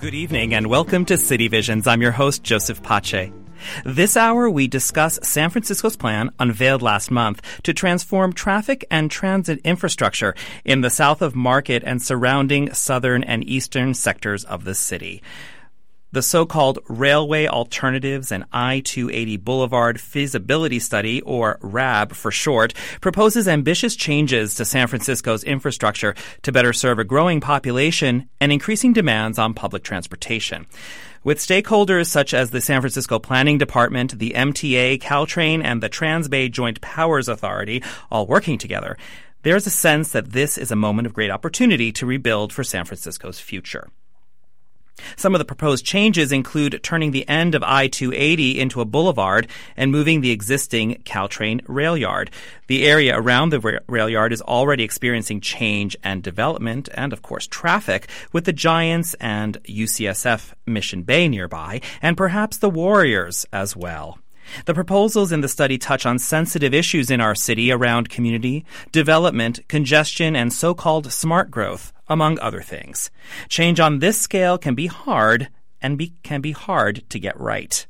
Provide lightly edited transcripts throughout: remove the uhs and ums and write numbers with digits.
Good evening and welcome to City Visions. I'm your host, Joseph Pache. This hour, we discuss San Francisco's plan, unveiled last month, to transform traffic and transit infrastructure in the south of Market and surrounding southern and eastern sectors of the city. The so-called Railway Alternatives and I-280 Boulevard Feasibility Study, or RAB for short, proposes ambitious changes to San Francisco's infrastructure to better serve a growing population and increasing demands on public transportation. With stakeholders such as the San Francisco Planning Department, the MTA, Caltrain, and the Transbay Joint Powers Authority all working together, there's a sense that this is a moment of great opportunity to rebuild for San Francisco's future. Some of the proposed changes include turning the end of I-280 into a boulevard and moving the existing Caltrain rail yard. The area around the rail yard is already experiencing change and development and, of course, traffic with the Giants and UCSF Mission Bay nearby, and perhaps the Warriors as well. The proposals in the study touch on sensitive issues in our city around community, development, congestion, and so-called smart growth, among other things. Change on this scale can be hard and can be hard to get right.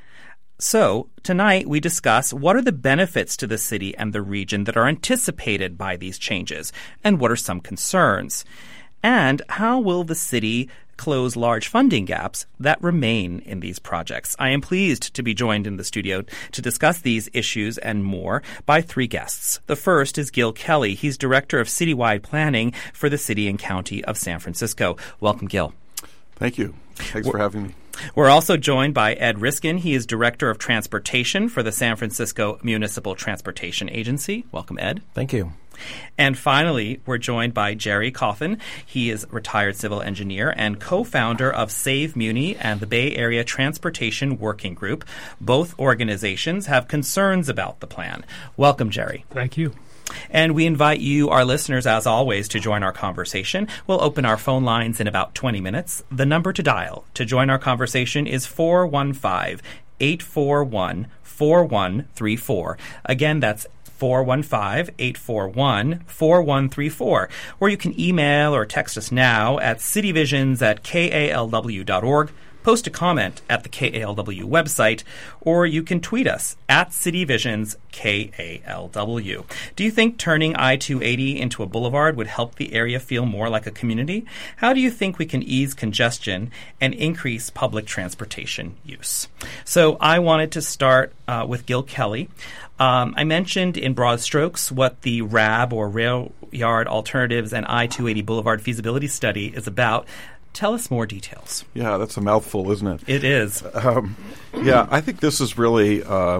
So, tonight we discuss what are the benefits to the city and the region that are anticipated by these changes, and what are some concerns. And how will the city close large funding gaps that remain in these projects? I am pleased to be joined in the studio to discuss these issues and more by three guests. The first is Gil Kelly. He's Director of Citywide Planning for the City and County of San Francisco. Welcome, Gil. Thank you. Thanks for having me. We're also joined by Ed Riskin. He is Director of Transportation for the San Francisco Municipal Transportation Agency. Welcome, Ed. Thank you. And finally, we're joined by Jerry Coffin. He is a retired civil engineer and co-founder of Save Muni and the Bay Area Transportation Working Group. Both organizations have concerns about the plan. Welcome, Jerry. Thank you. And we invite you, our listeners, as always, to join our conversation. We'll open our phone lines in about 20 minutes. The number to dial to join our conversation is 415-841-4134. Again, that's 415-841-4134, or you can email or text us now at cityvisions@kalw.org, post a comment at the KALW website, or you can tweet us at cityvisionsKALW. Do you think turning I-280 into a boulevard would help the area feel more like a community? How do you think we can ease congestion and increase public transportation use? So I wanted to start with Gil Kelly. I mentioned in broad strokes what the RAB, or Rail Yard Alternatives and I-280 Boulevard Feasibility Study, is about. Tell us more details. Yeah, that's a mouthful, isn't it? It is. I think this is really a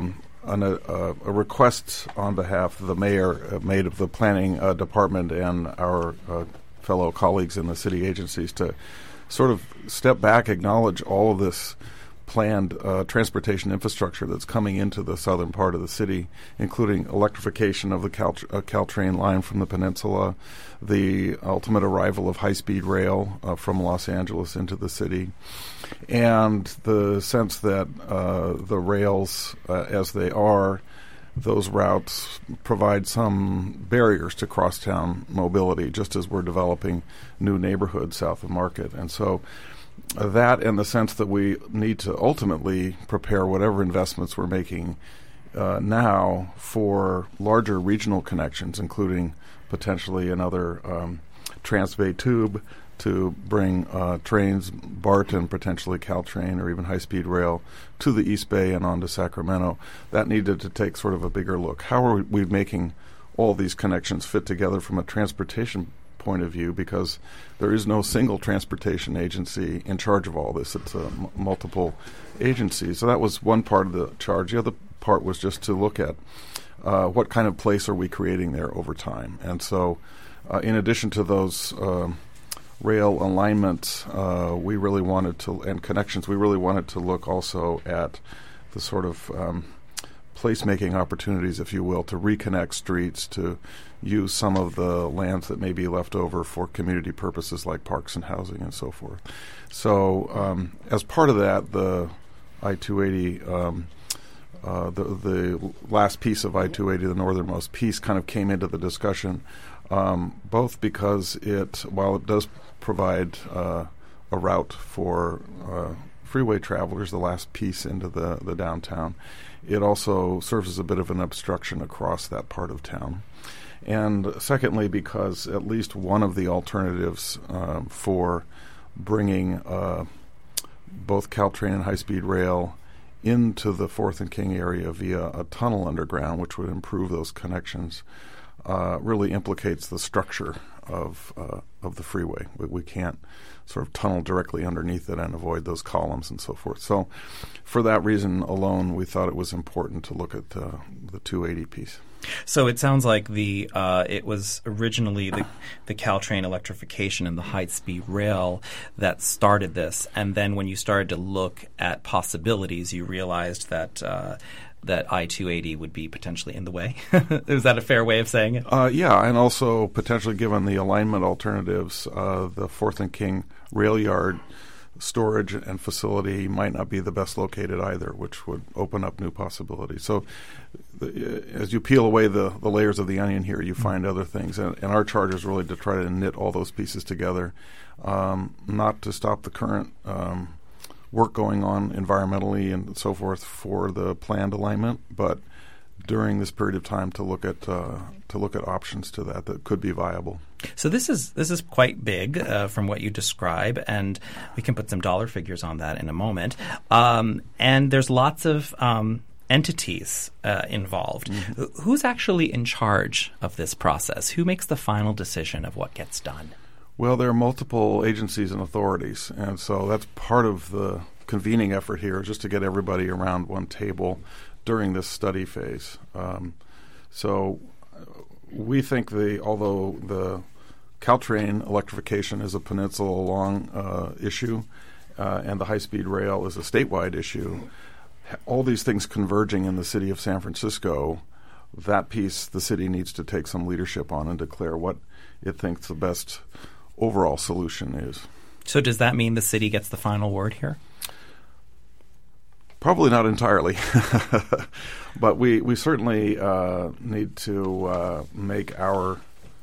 request on behalf of the mayor made of the planning department and our fellow colleagues in the city agencies to sort of step back, acknowledge all of this planned transportation infrastructure that's coming into the southern part of the city, including electrification of the Caltrain line from the peninsula, the ultimate arrival of high-speed rail from Los Angeles into the city, and the sense that the rails, as they are, those routes provide some barriers to crosstown mobility, just as we're developing new neighborhoods south of Market. And so that, and the sense that we need to ultimately prepare whatever investments we're making now for larger regional connections, including potentially another Transbay tube to bring trains, BART and potentially Caltrain or even high-speed rail to the East Bay and on to Sacramento. That needed to take sort of a bigger look. How are we making all these connections fit together from a transportation point of view, because there is no single transportation agency in charge of all this. It's multiple agencies. So that was one part of the charge. The other part was just to look at what kind of place are we creating there over time. And so in addition to those rail alignments, we really wanted to, and connections, we really wanted to look also at the sort of placemaking opportunities, if you will, to reconnect streets, to use some of the lands that may be left over for community purposes like parks and housing and so forth. So as part of that, the I-280, the last piece of I-280, the northernmost piece, kind of came into the discussion, both because while it does provide a a route for freeway travelers, the last piece into the downtown. It also serves as a bit of an obstruction across that part of town. And secondly, because at least one of the alternatives for bringing both Caltrain and high-speed rail into the 4th and King area via a tunnel underground, which would improve those connections, really implicates the structure of the freeway. We can't sort of tunnel directly underneath it and avoid those columns and so forth. So for that reason alone, we thought it was important to look at the 280 piece. So it sounds like it was originally the Caltrain electrification and the high-speed rail that started this, and then when you started to look at possibilities, you realized that I-280 would be potentially in the way. Is that a fair way of saying it? Yeah, and also potentially given the alignment alternatives, the 4th and King rail yard storage and facility might not be the best located either, which would open up new possibilities. So as you peel away the layers of the onion here, you find other things. And our charge is really to try to knit all those pieces together, not to stop the current work going on environmentally and so forth for the planned alignment, but during this period of time to look at options to that could be viable. So this is quite big from what you describe, and we can put some dollar figures on that in a moment. And there's lots of entities involved. Mm-hmm. Who's actually in charge of this process? Who makes the final decision of what gets done? Well, there are multiple agencies and authorities, and so that's part of the convening effort here, just to get everybody around one table during this study phase. So we think although the Caltrain electrification is a peninsula-long issue and the high-speed rail is a statewide issue, all these things converging in the city of San Francisco, that piece the city needs to take some leadership on and declare what it thinks the best overall solution is. So does that mean the city gets the final word here? Probably not entirely, but we certainly need to make our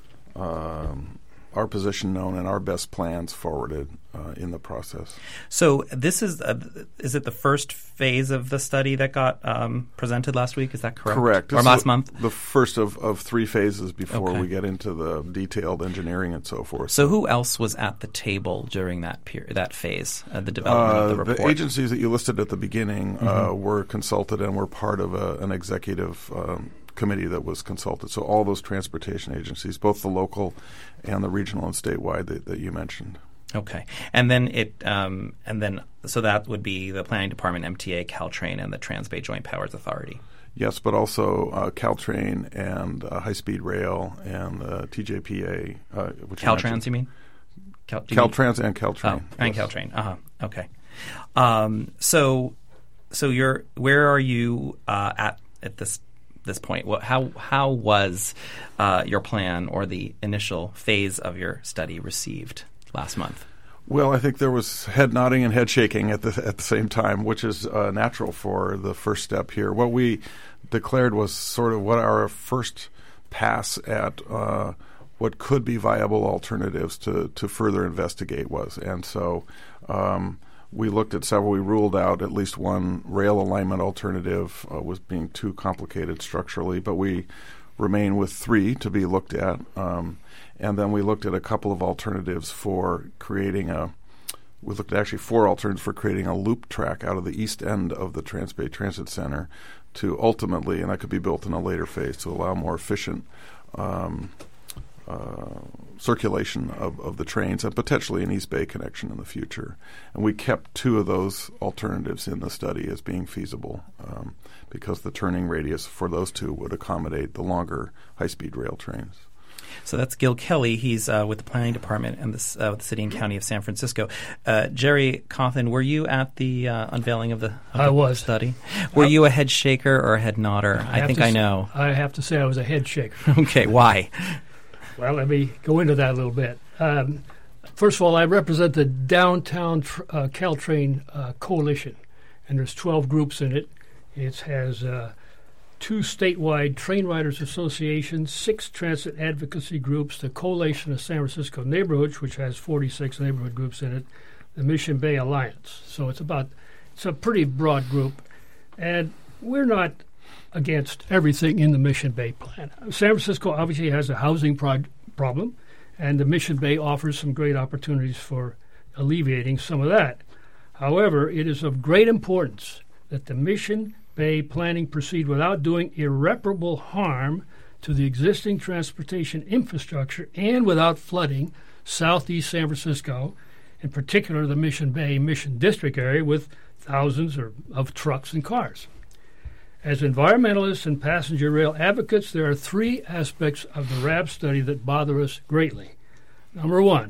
position known and our best plans forwarded in the process. So this is it the first phase of the study that got presented last week? Is that correct? Correct. Or last month? The first of 3 phases before we get into the detailed engineering and so forth. So who else was at the table during that phase, the development of the report? The agencies that you listed at the beginning were consulted and were part of an executive committee that was consulted. So all those transportation agencies, both the local and the regional and statewide that you mentioned. Okay, and then so that would be the Planning Department, MTA, Caltrain, and the Trans-Bay Joint Powers Authority. Yes, but also Caltrain and high-speed rail and TJPA. Caltrans, you mean? Caltrans and Caltrain. Oh, and yes. Caltrain. Okay. So where are you at this point? How was your plan or the initial phase of your study received last month? Well, I think there was head nodding and head shaking at the same time, which is natural for the first step here. What we declared was sort of what our first pass at what could be viable alternatives to further investigate was. And so we looked at several. We ruled out at least one rail alignment alternative was being too complicated structurally, but we remain with 3 to be looked at. And then we looked at a couple of alternatives for creating we looked at actually 4 alternatives for creating a loop track out of the east end of the Trans-Bay Transit Center to ultimately, and that could be built in a later phase, to allow more efficient circulation of the trains and potentially an East Bay connection in the future. And we kept 2 of those alternatives in the study as being feasible because the turning radius for those 2 would accommodate the longer high-speed rail trains. So that's Gil Kelly. He's with the Planning Department and with the City and County of San Francisco. Jerry Cawthon, were you at the unveiling of the study? Were you a head shaker or a head nodder? I think I know. I have to say I was a head shaker. Okay, why? Well, let me go into that a little bit. First of all, I represent the Downtown Caltrain Coalition, and there's 12 groups in it. It has 2 statewide train riders associations, 6 transit advocacy groups, the Coalition of San Francisco Neighborhoods, which has 46 neighborhood groups in it, the Mission Bay Alliance. So it's a pretty broad group, and we're not against everything in the Mission Bay plan. San Francisco obviously has a housing problem, and the Mission Bay offers some great opportunities for alleviating some of that. However, it is of great importance that the Mission Bay planning proceed without doing irreparable harm to the existing transportation infrastructure and without flooding southeast San Francisco, in particular the Mission Bay Mission District area, with thousands of trucks and cars. As environmentalists and passenger rail advocates, there are three aspects of the RAB study that bother us greatly. Number one,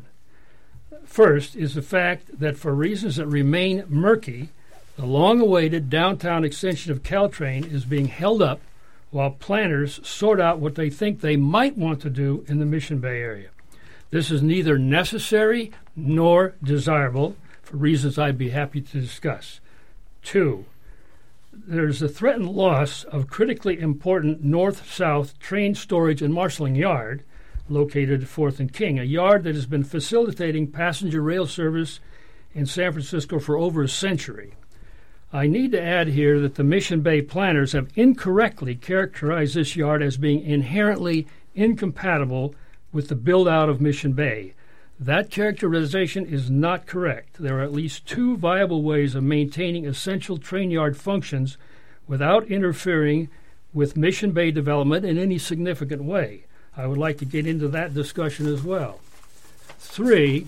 first is the fact that for reasons that remain murky, the long-awaited downtown extension of Caltrain is being held up while planners sort out what they think they might want to do in the Mission Bay area. This is neither necessary nor desirable for reasons I'd be happy to discuss. Two, there's a threatened loss of critically important north-south train storage and marshaling yard located at 4th and King, a yard that has been facilitating passenger rail service in San Francisco for over a century. I need to add here that the Mission Bay planners have incorrectly characterized this yard as being inherently incompatible with the build-out of Mission Bay. That characterization is not correct. There are at least two viable ways of maintaining essential train yard functions without interfering with Mission Bay development in any significant way. I would like to get into that discussion as well. Three,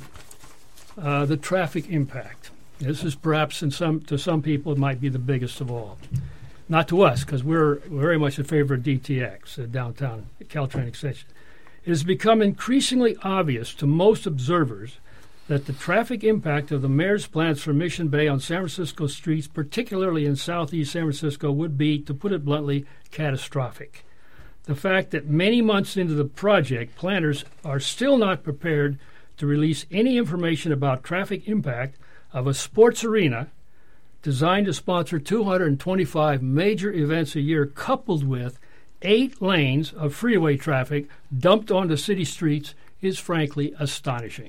the traffic impact. This is perhaps to some people it might be the biggest of all. Not to us, because we're very much in favor of DTX, the downtown Caltrain extension. It has become increasingly obvious to most observers that the traffic impact of the mayor's plans for Mission Bay on San Francisco streets, particularly in southeast San Francisco, would be, to put it bluntly, catastrophic. The fact that many months into the project, planners are still not prepared to release any information about traffic impact of a sports arena designed to sponsor 225 major events a year, coupled with 8 lanes of freeway traffic dumped onto city streets, is frankly astonishing.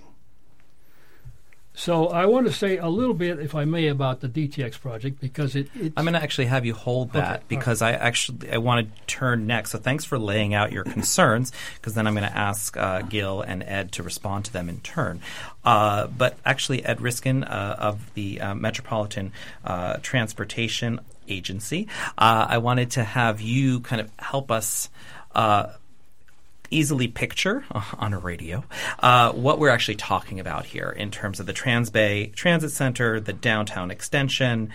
So I want to say a little bit, if I may, about the DTX project, because it's... I'm going to actually have you hold that, okay, because right. I want to turn next. So thanks for laying out your concerns, because then I'm going to ask Gil and Ed to respond to them in turn. But actually, Ed Riskin of the Metropolitan Transportation Agency, I wanted to have you kind of help us easily picture on a radio what we're actually talking about here in terms of the Transbay Transit Center, the downtown extension,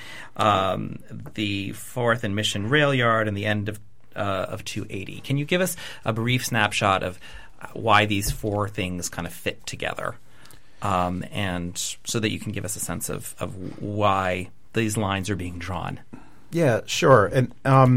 the 4th and Mission Rail Yard, and the end of 280. Can you give us a brief snapshot of why these 4 things kind of fit together, and so that you can give us a sense of why these lines are being drawn? Yeah, sure. And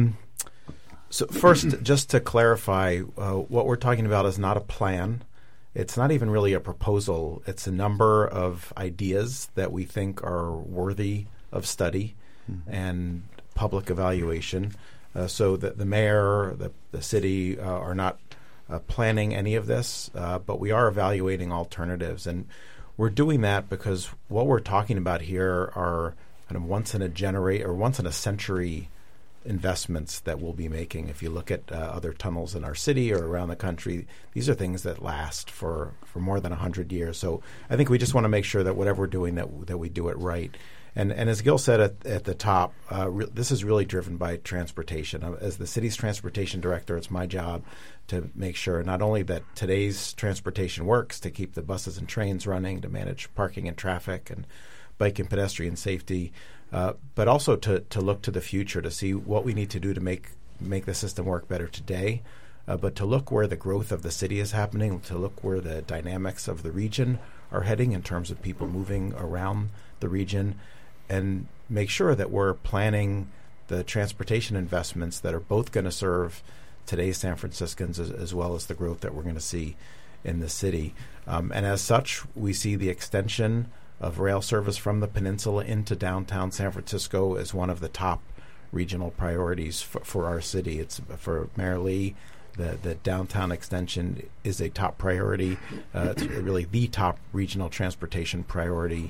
so first, just to clarify, what we're talking about is not a plan. It's not even really a proposal. It's a number of ideas that we think are worthy of study and public evaluation. So that the mayor, the city are not planning any of this, but we are evaluating alternatives. And we're doing that because what we're talking about here are kind of once in a century investments that we'll be making. If you look at other tunnels in our city or around the country, these are things that last for more than 100 years. So I think we just want to make sure that whatever we're doing, that we do it right. And as Gil said at the top, this is really driven by transportation. As the city's transportation director, it's my job to make sure not only that today's transportation works, to keep the buses and trains running, to manage parking and traffic and bike and pedestrian safety, but also to look to the future, to see what we need to do to make the system work better today, but to look where the growth of the city is happening, to look where the dynamics of the region are heading in terms of people moving around the region, and make sure that we're planning the transportation investments that are both going to serve today's San Franciscans as well as the growth that we're going to see in the city. And as such, we see the extension of rail service from the peninsula into downtown San Francisco as one of the top regional priorities for our city. It's for Mayor Lee, the downtown extension is a top priority. It's really the top regional transportation priority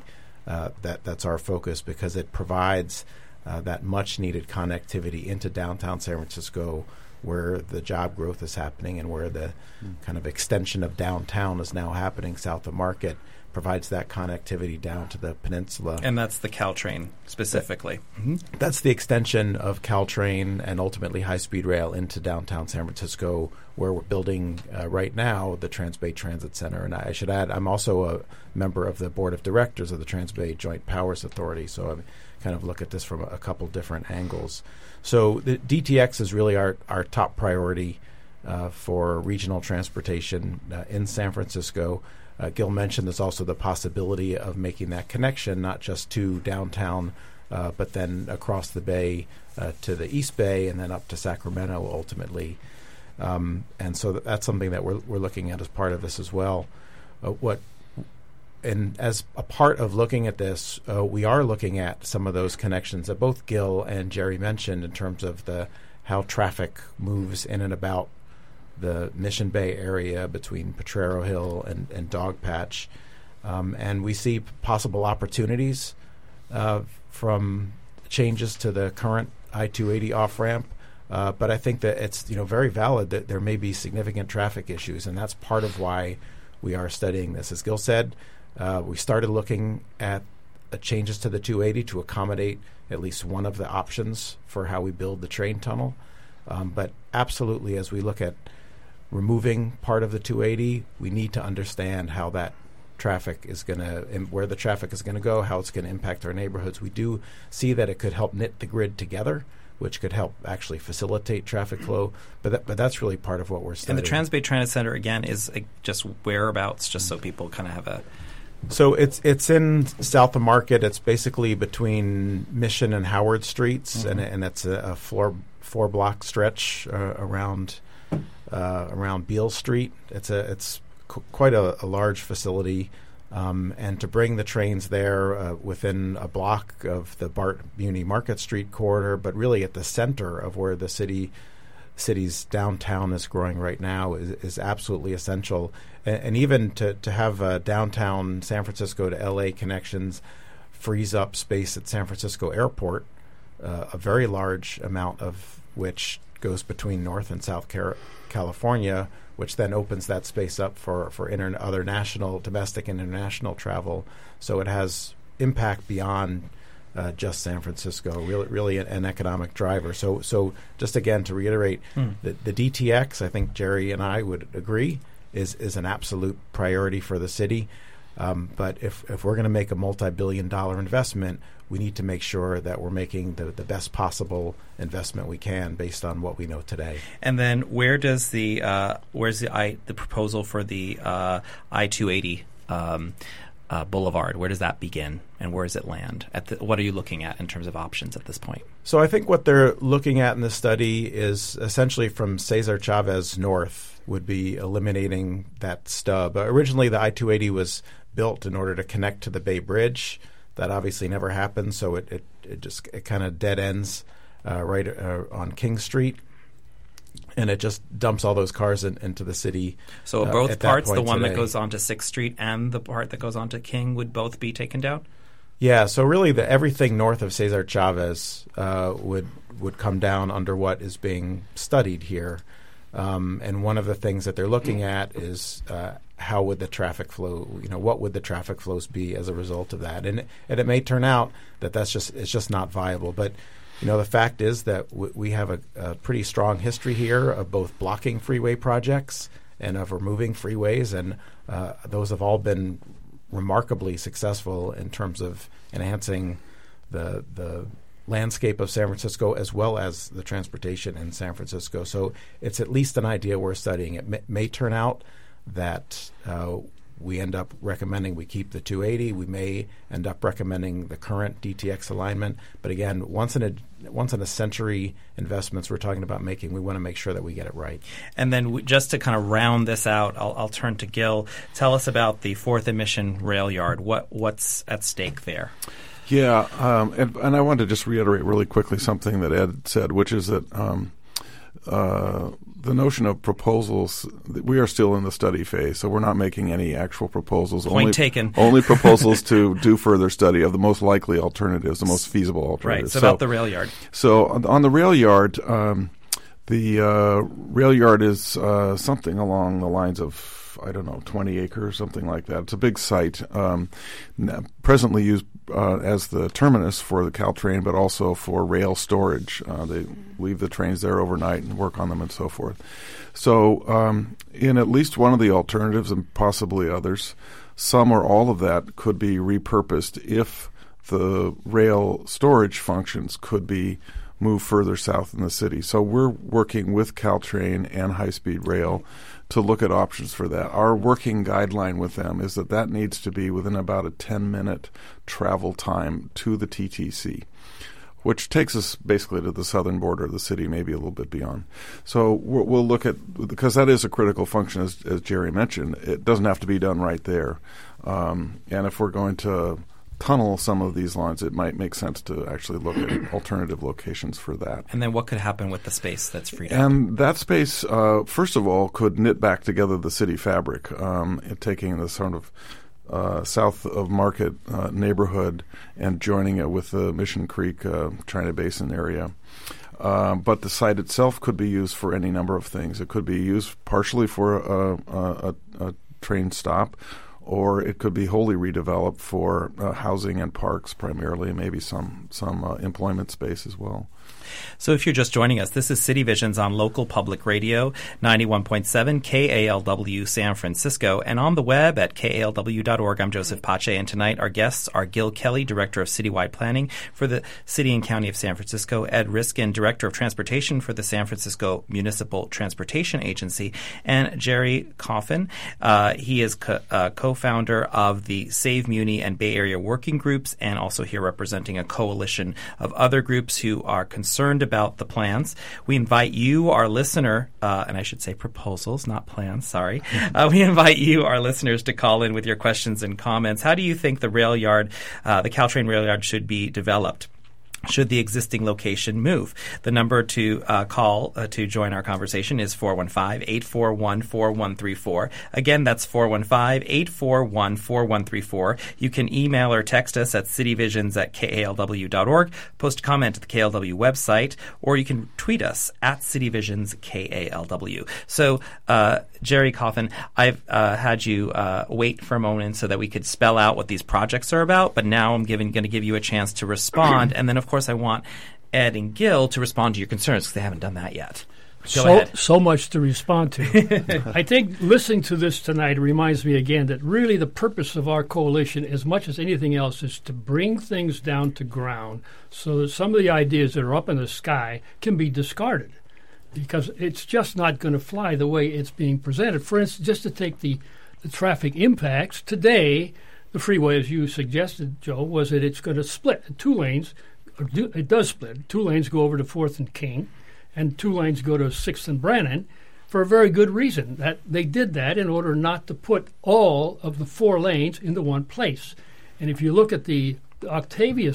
that's our focus, because it provides that much-needed connectivity into downtown San Francisco, where the job growth is happening and where the kind of extension of downtown is now happening south of Market, provides that connectivity down to the peninsula. And that's the Caltrain specifically. That's the extension of Caltrain and ultimately high-speed rail into downtown San Francisco, where we're building right now the Transbay Transit Center. And I should add, I'm also a member of the board of directors of the Transbay Joint Powers Authority, so I kind of look at this from a couple different angles. So the DTX is really our top priority for regional transportation in San Francisco. Gil mentioned there's also the possibility of making that connection not just to downtown, but then across the bay to the East Bay and then up to Sacramento ultimately. And so that's something that we're looking at as part of this as well. And as a part of looking at this, we are looking at some of those connections that both Gil and Jerry mentioned in terms of how traffic moves in and about the Mission Bay area between Potrero Hill and Dogpatch. And we see possible opportunities from changes to the current I-280 off-ramp. But I think that it's very valid that there may be significant traffic issues, and that's part of why we are studying this. As Gil said, we started looking at changes to the 280 to accommodate at least one of the options for how we build the train tunnel. But absolutely, as we look at removing part of the 280, we need to understand how that traffic is going to, where the traffic is going to go, how it's going to impact our neighborhoods. We do see that it could help knit the grid together, which could help actually facilitate traffic flow. But that's really part of what we're studying. And the Transbay Transit Center, again, is just whereabouts, just so people kind of have a... So it's in south of Market. It's basically between Mission and Howard Streets, and it's a four block stretch around Beale Street. It's quite a large facility, and to bring the trains there within a block of the Bart Muni Market Street corridor, but really at the center of where the city's downtown is growing right now is absolutely essential. And even to have downtown San Francisco to L.A. connections frees up space at San Francisco Airport, a very large amount of which goes between North and South California, which then opens that space up for other national, domestic and international travel. So it has impact beyond just San Francisco, really an economic driver. So just again to reiterate, the DTX, I think Jerry and I would agree, is an absolute priority for the city. But if we're going to make a multi-billion-dollar investment, we need to make sure that we're making the best possible investment we can based on what we know today. And then where's the proposal for the I-280 Boulevard? Where does that begin, and where does it land? What are you looking at in terms of options at this point? So I think what they're looking at in this study is essentially from Cesar Chavez north would be eliminating that stub. Originally, the I-280 was built in order to connect to the Bay Bridge. That obviously never happened, so it kind of dead ends right on King Street, and it just dumps all those cars into the city. So both parts, the one that goes onto 6th Street and the part that goes onto King, would both be taken down? Yeah, so really everything north of Cesar Chavez would come down under what is being studied here. And one of the things that they're looking at is how would the traffic flow, what would the traffic flows be as a result of that? And it may turn out that it's just not viable. But, the fact is that we have a pretty strong history here of both blocking freeway projects and of removing freeways. And those have all been remarkably successful in terms of enhancing the landscape of San Francisco as well as the transportation in San Francisco. So it's at least an idea we're studying. It may turn out that we end up recommending we keep the 280. We may end up recommending the current DTX alignment. But again, once in a century investments we're talking about making, we want to make sure that we get it right. And then just to kind of round this out, I'll turn to Gil. Tell us about the 4th and Mission Rail Yard. What's at stake there? Yeah, and I want to just reiterate really quickly something that Ed said, which is that the notion of proposals, we are still in the study phase, so we're not making any actual proposals. Point taken. Only proposals to do further study of the most likely alternatives, the most feasible alternatives. Right, so about the rail yard. So on the rail yard, the rail yard is something along the lines of, 20 acres, something like that. It's a big site, presently used as the terminus for the Caltrain, but also for rail storage. They leave the trains there overnight and work on them and so forth. So in at least one of the alternatives, and possibly others, some or all of that could be repurposed if the rail storage functions could be moved further south in the city. So we're working with Caltrain and High Speed Rail to look at options for that. Our working guideline with them is that needs to be within about a 10-minute travel time to the TTC, which takes us basically to the southern border of the city, maybe a little bit beyond. So we'll look at, because that is a critical function, as Jerry mentioned. It doesn't have to be done right there. And if we're going to tunnel some of these lines, it might make sense to actually look at alternative locations for that. And then what could happen with the space that's freed up? And that space, first of all, could knit back together the city fabric, taking the sort of south of Market neighborhood and joining it with the Mission Creek China Basin area. But the site itself could be used for any number of things. It could be used partially for a train stop, or it could be wholly redeveloped for housing and parks primarily, and maybe some employment space as well. So if you're just joining us, this is City Visions on local public radio, 91.7 KALW San Francisco, and on the web at KALW.org. I'm Joseph Pace, and tonight our guests are Gil Kelly, Director of Citywide Planning for the City and County of San Francisco, Ed Riskin, Director of Transportation for the San Francisco Municipal Transportation Agency, and Jerry Coffin. He is co-founder of the Save Muni and Bay Area Working Groups, and also here representing a coalition of other groups who are concerned about the plans. We invite you, our listener, and I should say proposals, not plans, sorry. We invite you, our listeners, to call in with your questions and comments. How do you think the rail yard, the Caltrain rail yard, should be developed? Should the existing location move? The number to call to join our conversation is 415-841-4134. Again, that's 415-841-4134. You can email or text us at cityvisions@kalw.org, post a comment at the KLW website, or you can tweet us at cityvisionsKALW. So, Jerry Coffin, I've had you wait for a moment so that we could spell out what these projects are about, but now I'm going to give you a chance to respond, and then, of course, I want Ed and Gil to respond to your concerns because they haven't done that yet. So much to respond to. I think listening to this tonight reminds me again that really the purpose of our coalition, as much as anything else, is to bring things down to ground so that some of the ideas that are up in the sky can be discarded, because it's just not going to fly the way it's being presented. For instance, just to take the traffic impacts, today the freeway, as you suggested, Joe, was that it's going to split in 2 lanes. It does split. 2 lanes go over to 4th and King, and 2 lanes go to 6th and Brannan for a very good reason. That they did that in order not to put all of the 4 lanes into one place. And if you look at the Octavia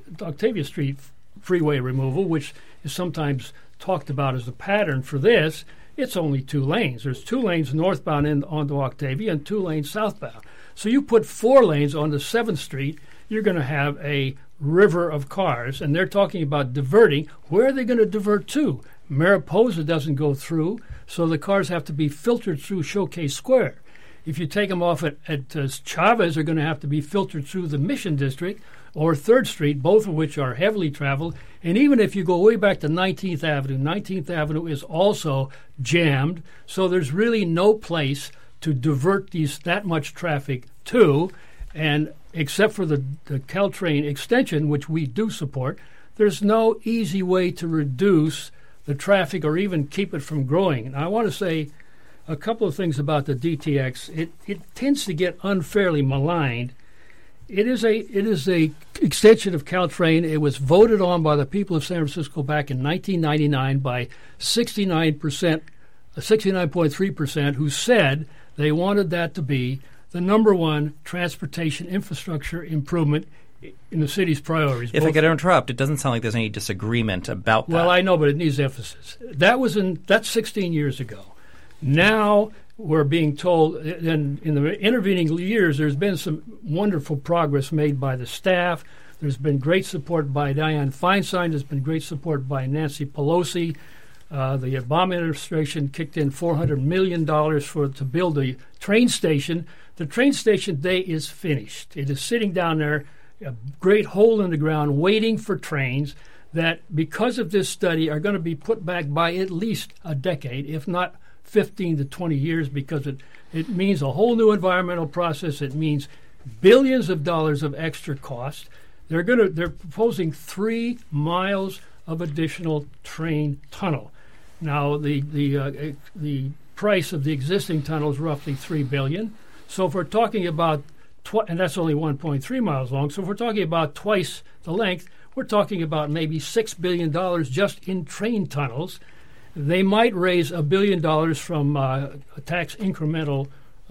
Street freeway removal, which is sometimes talked about as the pattern for this, it's only 2 lanes. There's 2 lanes northbound onto Octavia and 2 lanes southbound. So you put 4 lanes onto 7th Street, you're going to have a river of cars, and they're talking about diverting. Where are they going to divert to? Mariposa doesn't go through, so the cars have to be filtered through Showcase Square. If you take them off at Chavez, they're going to have to be filtered through the Mission District or 3rd Street, both of which are heavily traveled. And even if you go way back to 19th Avenue is also jammed, so there's really no place to divert that much traffic to. And except for the Caltrain extension, which we do support, there's no easy way to reduce the traffic or even keep it from growing. And I want to say a couple of things about the DTX. It tends to get unfairly maligned. It is a extension of Caltrain. It was voted on by the people of San Francisco back in 1999 by 69.3%, who said they wanted that to be the number 1 transportation infrastructure improvement in the city's priorities. If I could interrupt, it doesn't sound like there's any disagreement about that. Well, I know, but it needs emphasis. That's 16 years ago. Now we're being told, in the intervening years, there's been some wonderful progress made by the staff. There's been great support by Dianne Feinstein. There's been great support by Nancy Pelosi. The Obama administration kicked in $400 million to build a train station. The train station today is finished. It is sitting down there, a great hole in the ground, waiting for trains that, because of this study, are going to be put back by at least a decade, if not 15 to 20 years, because it means a whole new environmental process. It means billions of dollars of extra cost. They're proposing 3 miles of additional train tunnel. Now the price of the existing tunnel is roughly $3 billion. So if we're talking about and that's only 1.3 miles long. So if we're talking about twice the length, we're talking about maybe $6 billion just in train tunnels. They might raise $1 billion from a tax incremental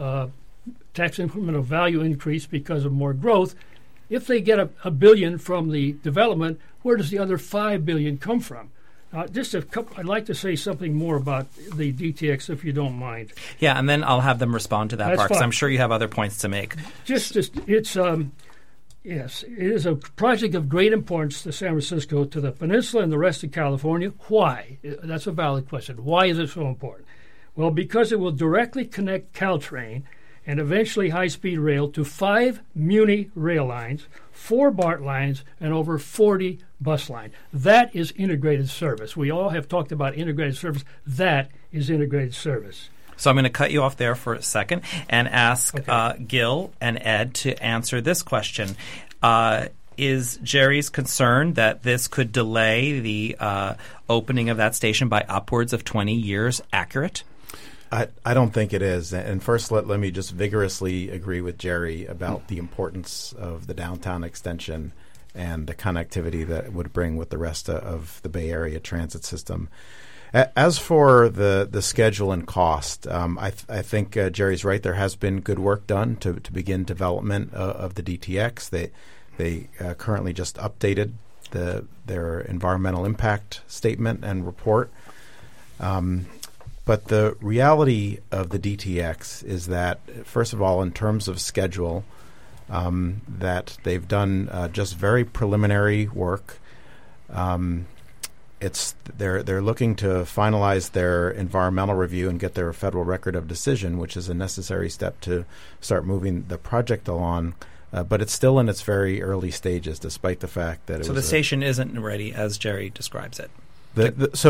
value increase because of more growth. If they get a billion from the development, where does the other $5 billion come from? I'd like to say something more about the DTX, if you don't mind. Yeah, and then I'll have them respond to that part, because I'm sure you have other points to make. Yes, it is a project of great importance to San Francisco, to the peninsula and the rest of California. Why? That's a valid question. Why is it so important? Well, because it will directly connect Caltrain and eventually high-speed rail to 5 Muni rail lines, 4 BART lines, and over 40 bus lines. That is integrated service. We all have talked about integrated service. That is integrated service. So I'm going to cut you off there for a second and ask Gil and Ed to answer this question. Is Jerry's concern that this could delay the opening of that station by upwards of 20 years accurate? I don't think it is. And first, let me just vigorously agree with Jerry about the importance of the downtown extension and the connectivity that it would bring with the rest of the Bay Area transit system. As for the schedule and cost, I think Jerry's right. There has been good work done to begin development of the DTX. They currently just updated their environmental impact statement and report. But the reality of the DTX is that, first of all, in terms of schedule, that they've done just very preliminary work. They're looking to finalize their environmental review and get their federal record of decision, which is a necessary step to start moving the project along. But it's still in its very early stages, despite the fact that the station isn't ready as Jerry describes it. There's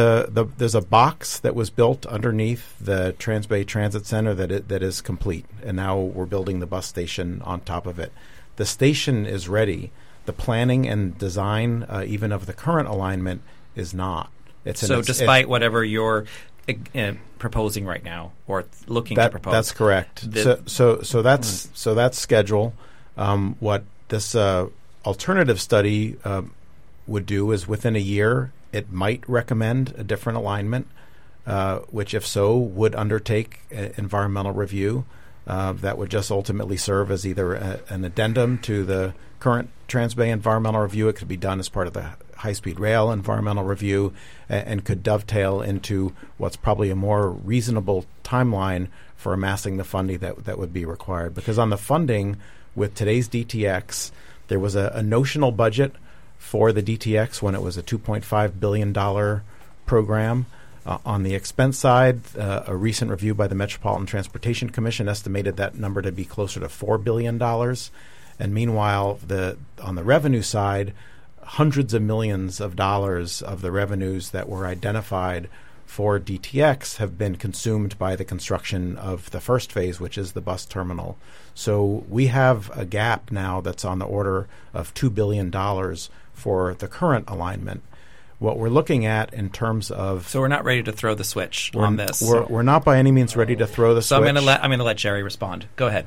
a box that was built underneath the Transbay Transit Center that is complete, and now we're building the bus station on top of it. The station is ready. The planning and design, even of the current alignment, is not. Despite whatever you're proposing right now or looking to propose, that's correct. So that's schedule. What this alternative study would do is within a year, it might recommend a different alignment, which, if so, would undertake an environmental review that would just ultimately serve as either an addendum to the current Transbay environmental review. It could be done as part of the high-speed rail environmental review and could dovetail into what's probably a more reasonable timeline for amassing the funding that would be required. Because on the funding, with today's DTX, there was a notional budget for the DTX when it was a $2.5 billion program. On the expense side, a recent review by the Metropolitan Transportation Commission estimated that number to be closer to $4 billion. And meanwhile, on the revenue side, hundreds of millions of dollars of the revenues that were identified for DTX have been consumed by the construction of the first phase, which is the bus terminal. So we have a gap now that's on the order of $2 billion for the current alignment. What we're looking at in terms of... So we're not ready to throw the switch on this. We're not by any means ready to throw the switch. So I'm going to let Jerry respond. Go ahead.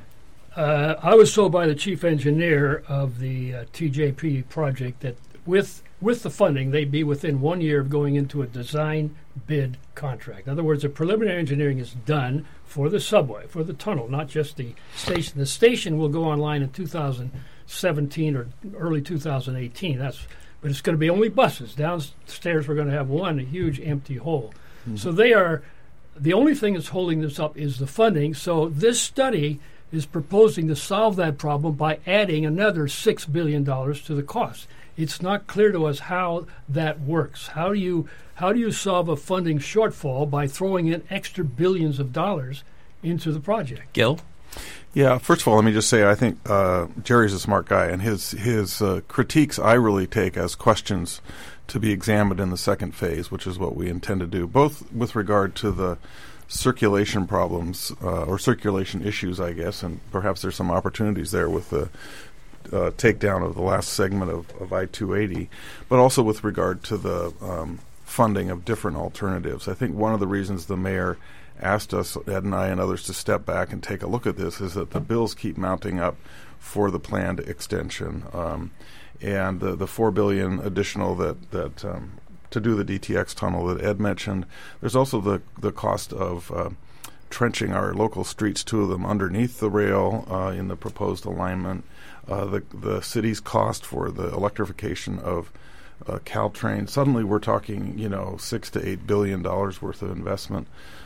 I was told by the chief engineer of the TJP project that with the funding, they'd be within 1 year of going into a design bid contract. In other words, the preliminary engineering is done for the subway, for the tunnel, not just the station. The station will go online in 2020. 2017 or early 2018. But it's going to be only buses. Downstairs we're going to have a huge empty hole. Mm-hmm. So the only thing that's holding this up is the funding. So this study is proposing to solve that problem by adding another $6 billion to the cost. It's not clear to us how that works. How do you solve a funding shortfall by throwing in extra billions of dollars into the project? Gil? Yeah, first of all, let me just say I think Jerry's a smart guy, and his critiques I really take as questions to be examined in the second phase, which is what we intend to do, both with regard to the circulation problems or circulation issues, I guess, and perhaps there's some opportunities there with the takedown of the last segment of I-280, but also with regard to the funding of different alternatives. I think one of the reasons the mayor asked us, Ed and I and others, to step back and take a look at this is that the bills keep mounting up for the planned extension. And the $4 billion additional that to do the DTX tunnel that Ed mentioned. There's also the cost of trenching our local streets, two of them underneath the rail in the proposed alignment. The city's cost for the electrification of Caltrain. Suddenly we're talking, $6 to $8 billion worth of investment.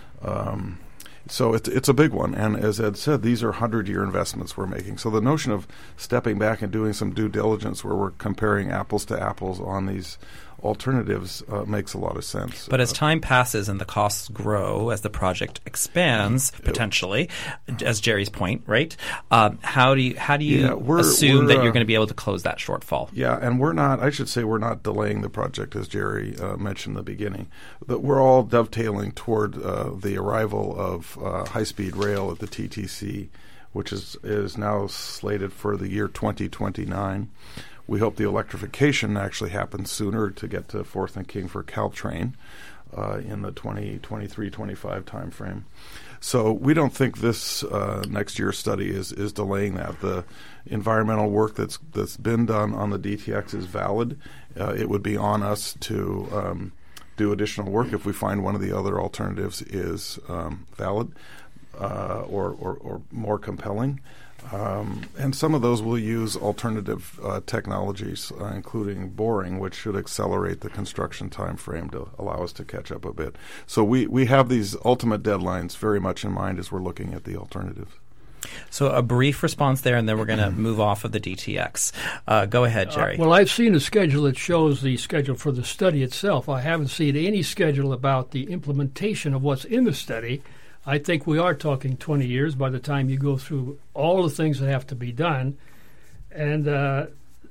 So it's a big one, and as Ed said, these are 100-year investments we're making. So the notion of stepping back and doing some due diligence where we're comparing apples to apples on these alternatives makes a lot of sense. But as time passes and the costs grow, as the project expands potentially, as Jerry's point, right? How do you assume that you're going to be able to close that shortfall? Yeah, and we're not delaying the project, as Jerry mentioned in the beginning. But we're all dovetailing toward the arrival of high-speed rail at the TTC, which is now slated for the year 2029. We hope the electrification actually happens sooner to get to 4th and King for Caltrain in the 2023-25 timeframe. So we don't think this next year's study is delaying that. The environmental work that's been done on the DTX is valid. It would be on us to do additional work if we find one of the other alternatives is valid or more compelling. And some of those will use alternative technologies, including boring, which should accelerate the construction time frame to allow us to catch up a bit. So we have these ultimate deadlines very much in mind as we're looking at the alternatives. So a brief response there, and then we're going to move off of the DTX. Go ahead, Jerry. Well, I've seen a schedule that shows the schedule for the study itself. I haven't seen any schedule about the implementation of what's in the study. I think we are talking 20 years by the time you go through all the things that have to be done. And the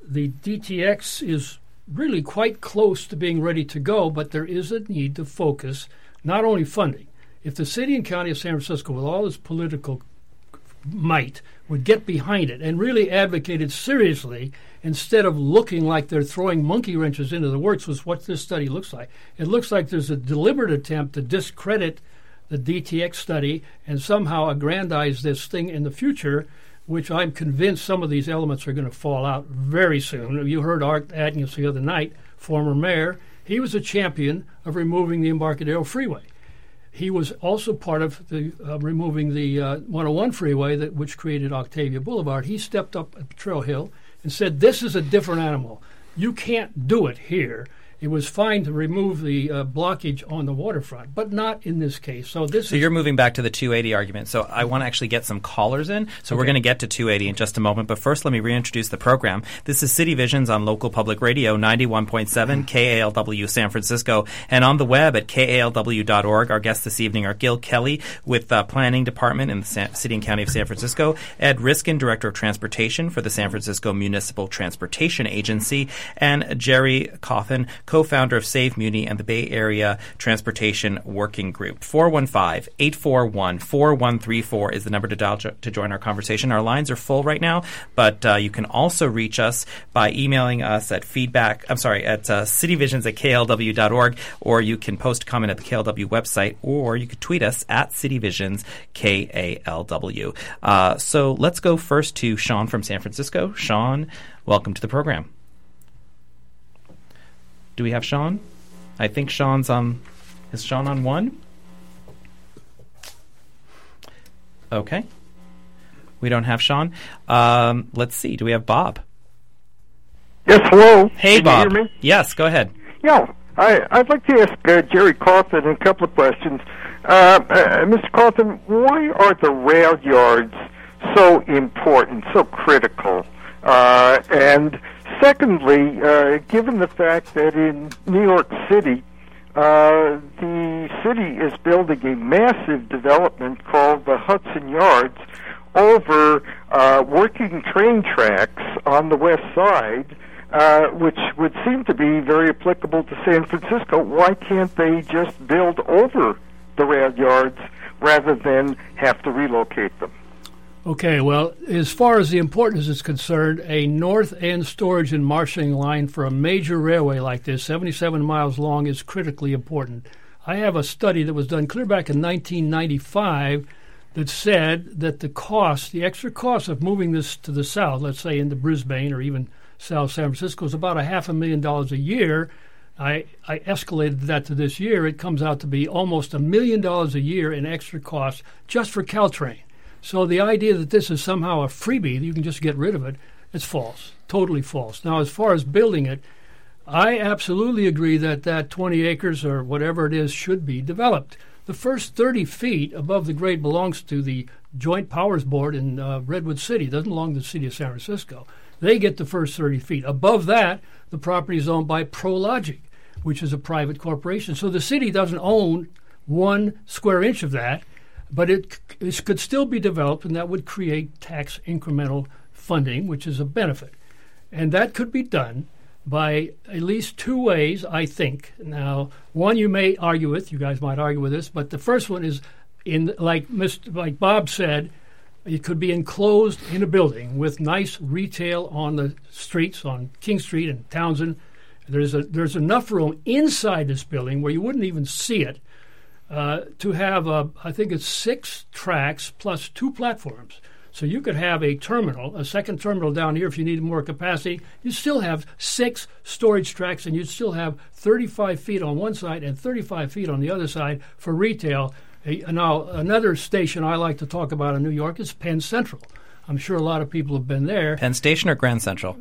DTX is really quite close to being ready to go, but there is a need to focus not only funding. If the city and county of San Francisco, with all its political might, would get behind it and really advocate it seriously instead of looking like they're throwing monkey wrenches into the works, was what this study looks like. It looks like there's a deliberate attempt to discredit the DTX study and somehow aggrandize this thing in the future, which I'm convinced some of these elements are going to fall out very soon. You heard Art Atkins the other night, former mayor. He was a champion of removing the Embarcadero Freeway. He was also part of the removing the 101 freeway, which created Octavia Boulevard. He stepped up at Trail Hill and said, this is a different animal. You can't do it here. It was fine to remove the blockage on the waterfront, but not in this case. So you're moving back to the 280 argument. So I want to actually get some callers in. So we're going to get to 280 in just a moment. But first, let me reintroduce the program. This is City Visions on local public radio, 91.7 KALW San Francisco, and on the web at KALW.org. Our guests this evening are Gil Kelly with the Planning Department in the City and County of San Francisco, Ed Riskin, Director of Transportation for the San Francisco Municipal Transportation Agency, and Jerry Coffin, co-founder of Save Muni and the Bay Area Transportation Working Group. 415-841-4134 is the number to dial to join our conversation. Our lines are full right now, but you can also reach us by emailing us at cityvisions@klw.org, or you can post a comment at the KLW website, or you could tweet us at cityvisions_KALW. So let's go first to Sean from San Francisco. Sean, welcome to the program. Do we have Sean? I think Sean's on. Is Sean on one? Okay. We don't have Sean. Let's see. Do we have Bob? Yes, hello. Hey, Can Bob. you hear me? Yes, go ahead. Yeah, I'd like to ask Jerry Carlton a couple of questions. Mr. Carlton, why are the rail yards so important, so critical? And secondly, given the fact that in New York City, the city is building a massive development called the Hudson Yards over working train tracks on the west side, which would seem to be very applicable to San Francisco. Why can't they just build over the rail yards rather than have to relocate them? Okay, well, as far as the importance is concerned, a north end storage and marshaling line for a major railway like this, 77 miles long, is critically important. I have a study that was done clear back in 1995 that said that the extra cost of moving this to the south, let's say into Brisbane or even South San Francisco, is about $500,000 a year. I escalated that to this year. It comes out to be almost $1 million a year in extra costs just for Caltrain. So the idea that this is somehow a freebie, that you can just get rid of it, it's false, totally false. Now, as far as building it, I absolutely agree that 20 acres or whatever it is should be developed. The first 30 feet above the grade belongs to the Joint Powers Board in Redwood City. It doesn't belong to the city of San Francisco. They get the first 30 feet. Above that, the property is owned by Prologic, which is a private corporation. So the city doesn't own 1 square inch of that, but it could still be developed, and that would create tax incremental funding, which is a benefit. And that could be done by at least 2 ways, I think. Now, one you may argue with, you guys might argue with this, but the first one is, like Bob said, it could be enclosed in a building with nice retail on the streets, on King Street and Townsend. There's enough room inside this building where you wouldn't even see it to have, I think it's 6 tracks plus 2 platforms. So you could have a terminal, a second terminal down here if you need more capacity. You still have 6 storage tracks, and you'd still have 35 feet on one side and 35 feet on the other side for retail. Now, another station I like to talk about in New York is Penn Central. I'm sure a lot of people have been there. Penn Station or Grand Central?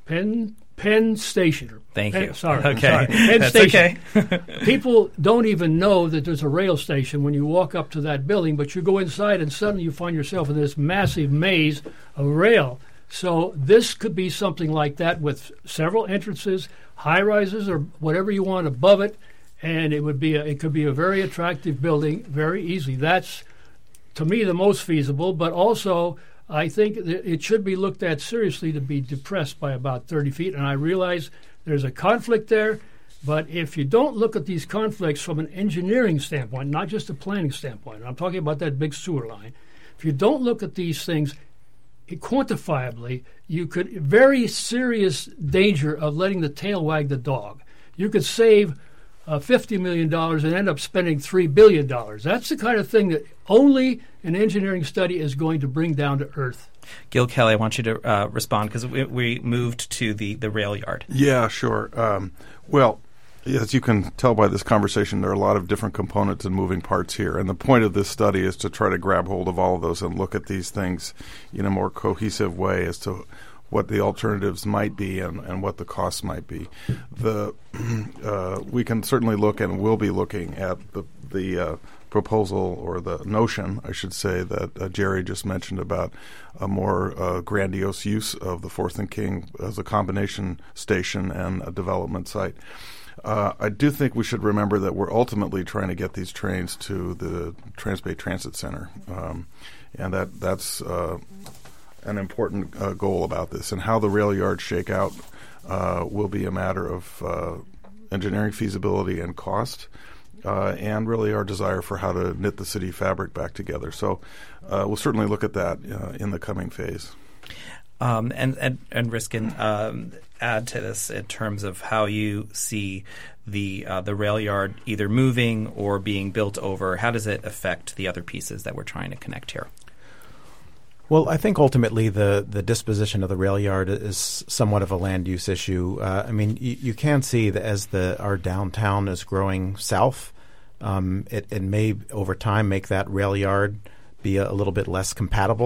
Penn Station. Thank you. Sorry. Okay. Penn That's Station. okay. People don't even know that there's a rail station when you walk up to that building, but you go inside and suddenly you find yourself in this massive maze of rail. So this could be something like that with several entrances, high-rises or whatever you want above it, and it could be a very attractive building very easily. That's, to me, the most feasible, but also I think it should be looked at seriously to be depressed by about 30 feet. And I realize there's a conflict there, but if you don't look at these conflicts from an engineering standpoint, not just a planning standpoint, I'm talking about that big sewer line, if you don't look at these things quantifiably, you could very serious danger of letting the tail wag the dog. You could save $50 million and end up spending $3 billion. That's the kind of thing that only an engineering study is going to bring down to earth. Gil Kelly, I want you to respond because we moved to the rail yard. Yeah, sure. Well, as you can tell by this conversation, there are a lot of different components and moving parts here. And the point of this study is to try to grab hold of all of those and look at these things in a more cohesive way as to what the alternatives might be and what the costs might be. We can certainly look and will be looking at the proposal or the notion, I should say, that Jerry just mentioned about a more grandiose use of the Fourth and King as a combination station and a development site. I do think we should remember that we're ultimately trying to get these trains to the Transbay Transit Center, and that's an important goal about this. And how the rail yards shake out will be a matter of engineering feasibility and cost, and really our desire for how to knit the city fabric back together. So we'll certainly look at that in the coming phase. And Riskin, add to this in terms of how you see the rail yard either moving or being built over. How does it affect the other pieces that we're trying to connect here? Well, I think ultimately the disposition of the rail yard is somewhat of a land use issue. I mean, you can see that as our downtown is growing south, it may over time make that rail yard be a little bit less compatible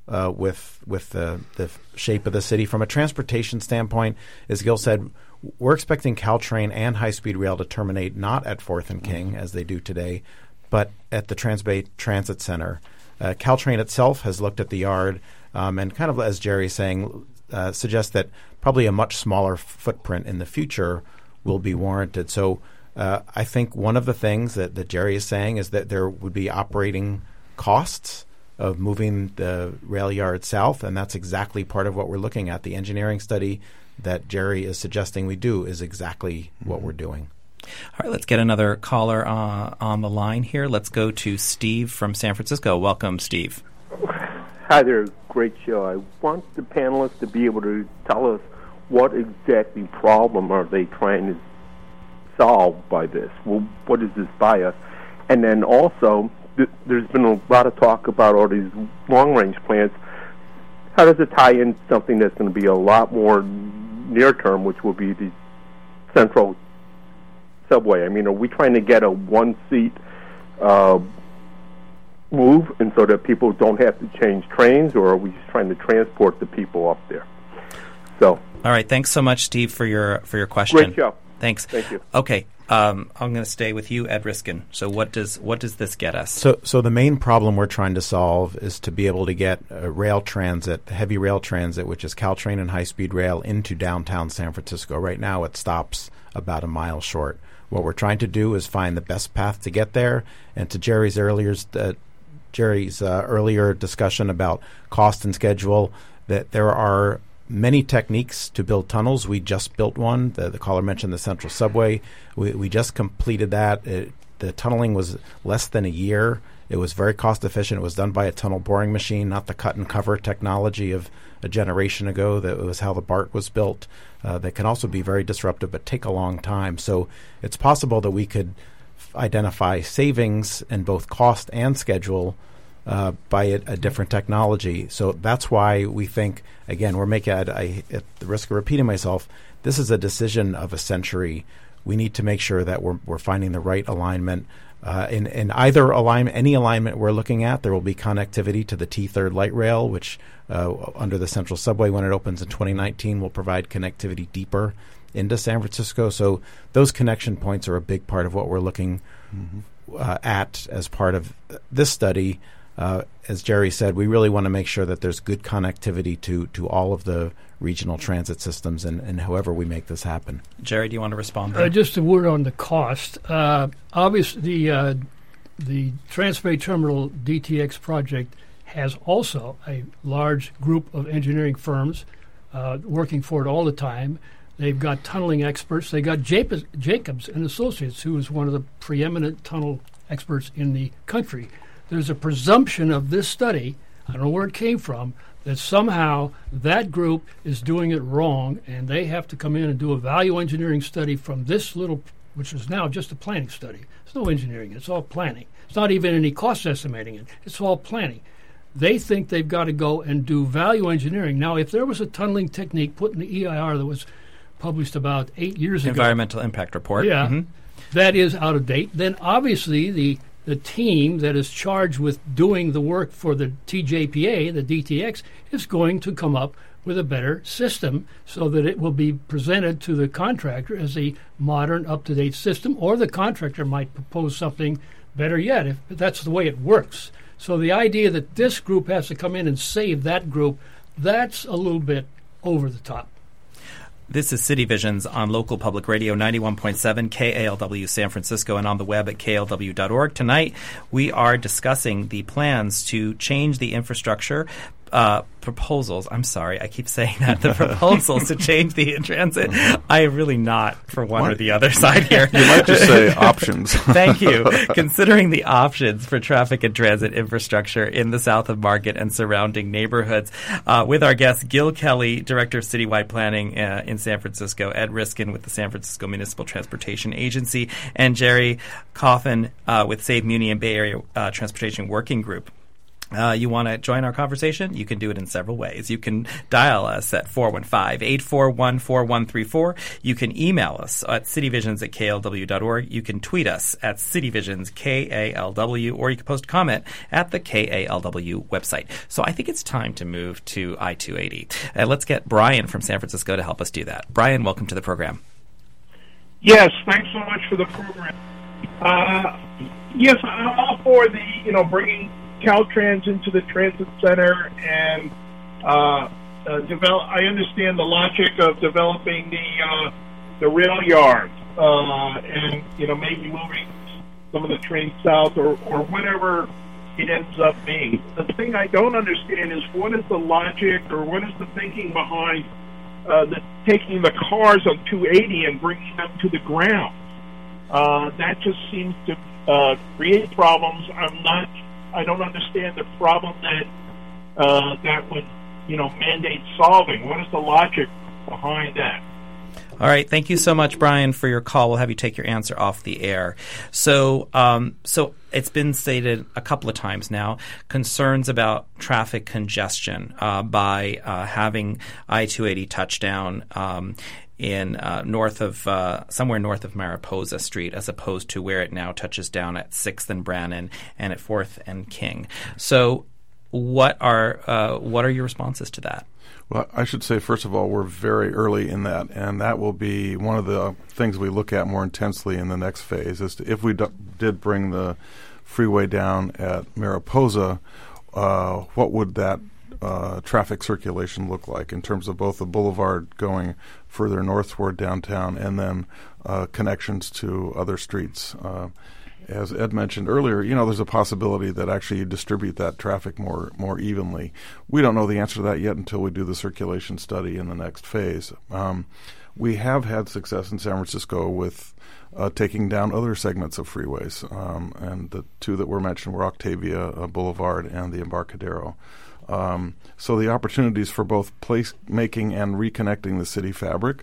with the shape of the city. From a transportation standpoint, as Gil said, we're expecting Caltrain and high-speed rail to terminate not at 4th and King, as they do today, but at the Transbay Transit Center. Caltrain itself has looked at the yard and kind of, as Jerry's saying, suggests that probably a much smaller footprint in the future will be warranted. So I think one of the things that Jerry is saying is that there would be operating costs of moving the rail yard south, and that's exactly part of what we're looking at. The engineering study that Jerry is suggesting we do is exactly what we're doing. All right, let's get another caller on the line here. Let's go to Steve from San Francisco. Welcome, Steve. Hi there. Great show. I want the panelists to be able to tell us what exactly problem are they trying to solve by this. Well, what is this bias? And then also, there's been a lot of talk about all these long-range plans. How does it tie in something that's going to be a lot more near-term, which will be the Central Subway? I mean, are we trying to get a one-seat move, and so that people don't have to change trains, or are we just trying to transport the people up there? So, all right, thanks so much, Steve, for your question. Great show. Thanks. Thank you. Okay, I'm going to stay with you, Ed Riskin. So what does this get us? So the main problem we're trying to solve is to be able to get rail transit, heavy rail transit, which is Caltrain and high-speed rail, into downtown San Francisco. Right now it stops about a mile short. What we're trying to do is find the best path to get there. And to Jerry's earlier discussion about cost and schedule, that there are many techniques to build tunnels. We just built one. The caller mentioned the Central Subway. We just completed that. The tunneling was less than a year. It was very cost efficient. It was done by a tunnel boring machine, not the cut and cover technology of a generation ago. That was how the BART was built. That can also be very disruptive but take a long time. So it's possible that we could identify savings in both cost and schedule by a different technology. So that's why we think, again, we're making, at the risk of repeating myself, this is a decision of a century. We need to make sure that we're finding the right alignment. In either any alignment we're looking at, there will be connectivity to the T-Third light rail, which under the Central Subway, when it opens in 2019, will provide connectivity deeper into San Francisco. So those connection points are a big part of what we're looking at as part of this study. As Jerry said, we really want to make sure that there's good connectivity to all of the regional transit systems and however we make this happen. Jerry, do you want to respond there? Just a word on the cost. Obviously, the Transbay Terminal DTX project has also a large group of engineering firms working for it all the time. They've got tunneling experts. They got Jacobs and Associates, who is one of the preeminent tunnel experts in the country. There's a presumption of this study, I don't know where it came from, that somehow that group is doing it wrong, and they have to come in and do a value engineering study from this little, which is now just a planning study. There's no engineering. It's all planning. It's not even any cost estimating. It's all planning. They think they've got to go and do value engineering. Now, if there was a tunneling technique put in the EIR that was published about 8 years ago. Environmental Impact Report. Yeah, that is out of date. Then obviously the team that is charged with doing the work for the TJPA, the DTX, is going to come up with a better system so that it will be presented to the contractor as a modern, up-to-date system, or the contractor might propose something better yet, if that's the way it works. So the idea that this group has to come in and save that group, that's a little bit over the top. This is City Visions on local public radio 91.7 KALW San Francisco and on the web at klw.org. Tonight, we are discussing the plans to change the infrastructure proposals. I'm sorry, I keep saying that. The proposals to change the transit. I am really not for one or the other side here. You might just say options. Thank you. Considering the options for traffic and transit infrastructure in the South of Market and surrounding neighborhoods. With our guest, Gil Kelly, Director of Citywide Planning in San Francisco, Ed Riskin with the San Francisco Municipal Transportation Agency, and Jerry Coffin with Save Muni and Bay Area Transportation Working Group. You want to join our conversation? You can do it in several ways. You can dial us at 415-841-4134. You can email us at cityvisions@klw.org. You can tweet us at cityvisions, KALW, or you can post a comment at the KALW website. So I think it's time to move to I-280. Let's get Brian from San Francisco to help us do that. Brian, welcome to the program. Yes, thanks so much for the program. Yes, I'm all for the, bringing Caltrans into the transit center and develop. I understand the logic of developing the rail yard and maybe moving some of the trains south or whatever it ends up being. The thing I don't understand is what is the logic or what is the thinking behind taking the cars on 280 and bringing them to the ground. That just seems to create problems. I don't understand the problem that would, mandate solving. What is the logic behind that? All right. Thank you so much, Brian, for your call. We'll have you take your answer off the air. So it's been stated a couple of times now, concerns about traffic congestion by having I-280 touchdown in somewhere north of Mariposa Street, as opposed to where it now touches down at 6th and Brannan and at 4th and King. So, what are your responses to that? Well, I should say, first of all, we're very early in that, and that will be one of the things we look at more intensely in the next phase. Is if we did bring the freeway down at Mariposa, what would that traffic circulation look like in terms of both the boulevard going further north toward downtown and then connections to other streets? As Ed mentioned earlier, there's a possibility that actually you distribute that traffic more evenly. We don't know the answer to that yet until we do the circulation study in the next phase. We have had success in San Francisco with taking down other segments of freeways, and the two that were mentioned were Octavia Boulevard and the Embarcadero. So the opportunities for both place making and reconnecting the city fabric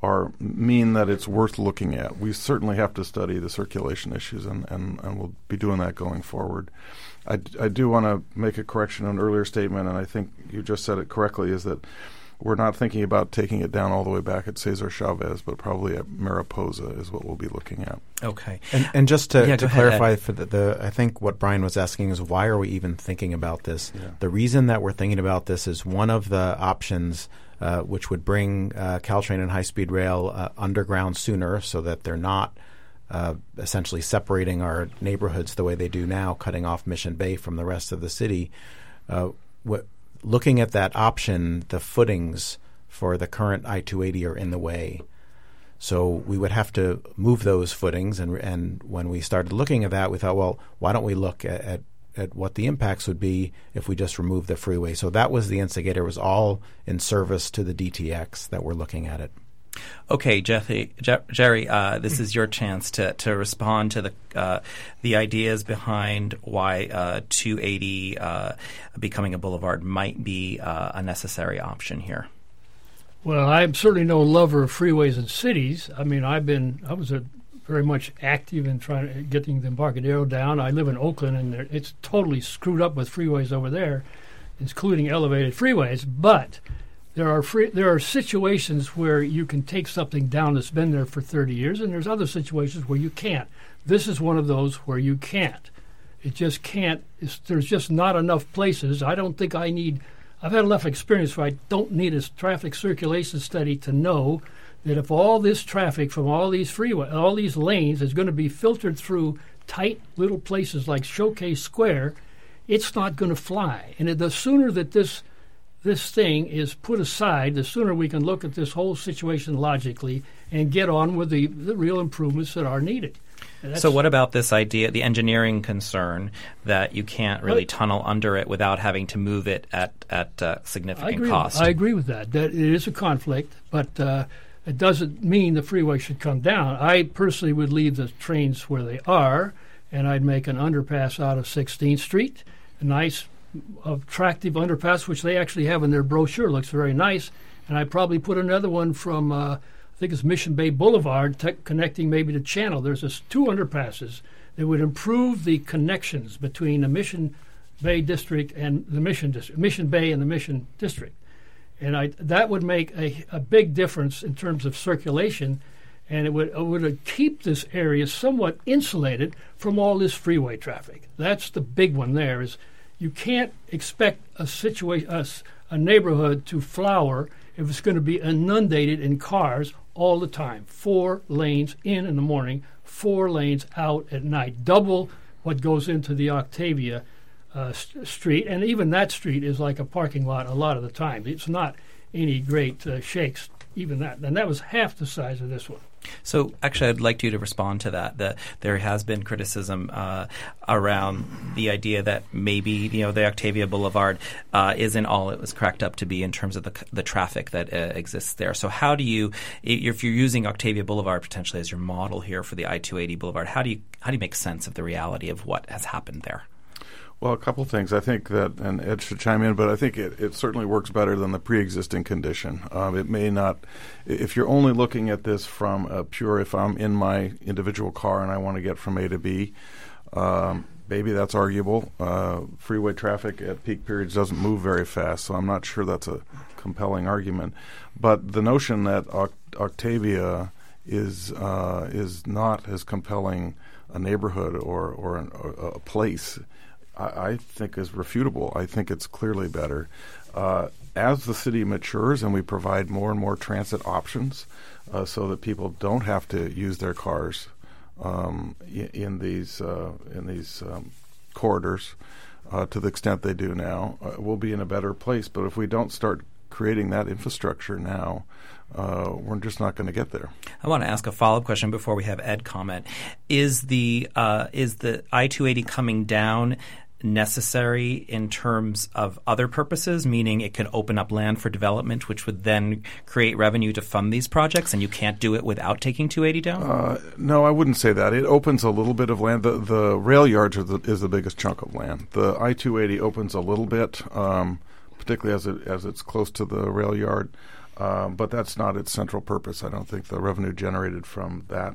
mean that it's worth looking at. We certainly have to study the circulation issues, and we'll be doing that going forward. I do want to make a correction on an earlier statement, and I think you just said it correctly, is that we're not thinking about taking it down all the way back at Cesar Chavez, but probably at Mariposa is what we'll be looking at. Okay. And just to clarify, ahead. for I think what Brian was asking is why are we even thinking about this? Yeah. The reason that we're thinking about this is one of the options which would bring Caltrain and high-speed rail underground sooner so that they're not essentially separating our neighborhoods the way they do now, cutting off Mission Bay from the rest of the city. Looking at that option, the footings for the current I-280 are in the way. So we would have to move those footings. And when we started looking at that, we thought, well, why don't we look at what the impacts would be if we just remove the freeway? So that was the instigator. It was all in service to the DTX that we're looking at it. Okay, Jerry, this is your chance to respond to the ideas behind why 280 becoming a boulevard might be a necessary option here. Well, I'm certainly no lover of freeways in cities. I mean, I was very much active in getting the Embarcadero down. I live in Oakland, and it's totally screwed up with freeways over there, including elevated freeways. But there are situations where you can take something down that's been there for 30 years, and there's other situations where you can't. This is one of those where you can't. It just can't. There's just not enough places. I don't think I've had enough experience where I don't need a traffic circulation study to know that if all this traffic from all these lanes is going to be filtered through tight little places like Showcase Square, it's not going to fly. And the sooner that this thing is put aside, the sooner we can look at this whole situation logically and get on with the real improvements that are needed. So what about this idea, the engineering concern, that you can't really tunnel under it without having to move it at significant cost? I agree with that. That it is a conflict, but it doesn't mean the freeway should come down. I personally would leave the trains where they are, and I'd make an underpass out of 16th Street, a nice, attractive underpass, which they actually have in their brochure. Looks very nice. And I'd probably put another one from I think it's Mission Bay Boulevard, connecting maybe to Channel. There's two underpasses that would improve the connections between the Mission Bay District and the Mission District, Mission Bay and the Mission District. And that would make a big difference in terms of circulation, and it would keep this area somewhat insulated from all this freeway traffic. That's the big one there, is you can't expect a neighborhood to flower if it's going to be inundated in cars all the time. 4 lanes in the morning, 4 lanes out at night, double what goes into the Octavia street, and even that street is like a parking lot a lot of the time. It's not any great shakes, even that. And that was half the size of this one. So actually, I'd like you to respond to that there has been criticism around the idea that maybe the Octavia Boulevard isn't all it was cracked up to be in terms of the traffic that exists there. So how do you, if you're using Octavia Boulevard potentially as your model here for the I-280 Boulevard, how do you make sense of the reality of what has happened there? Well, a couple of things. I think that, and Ed should chime in, but I think it certainly works better than the pre-existing condition. It may not, if you're only looking at this from a pure, if I'm in my individual car and I want to get from A to B, maybe that's arguable. Freeway traffic at peak periods doesn't move very fast, so I'm not sure that's a compelling argument. But the notion that Octavia is not as compelling a neighborhood or a place, I think is refutable. I think it's clearly better. As the city matures and we provide more and more transit options so that people don't have to use their cars in these corridors to the extent they do now, we'll be in a better place. But if we don't start creating that infrastructure now, we're just not going to get there. I want to ask a follow-up question before we have Ed comment. Is the I-280 coming down necessary in terms of other purposes, meaning it could open up land for development, which would then create revenue to fund these projects, and you can't do it without taking 280 down? No, I wouldn't say that. It opens a little bit of land. The rail yards is the biggest chunk of land. The I-280 opens a little bit, particularly as it's close to the rail yard, but that's not its central purpose. I don't think the revenue generated from that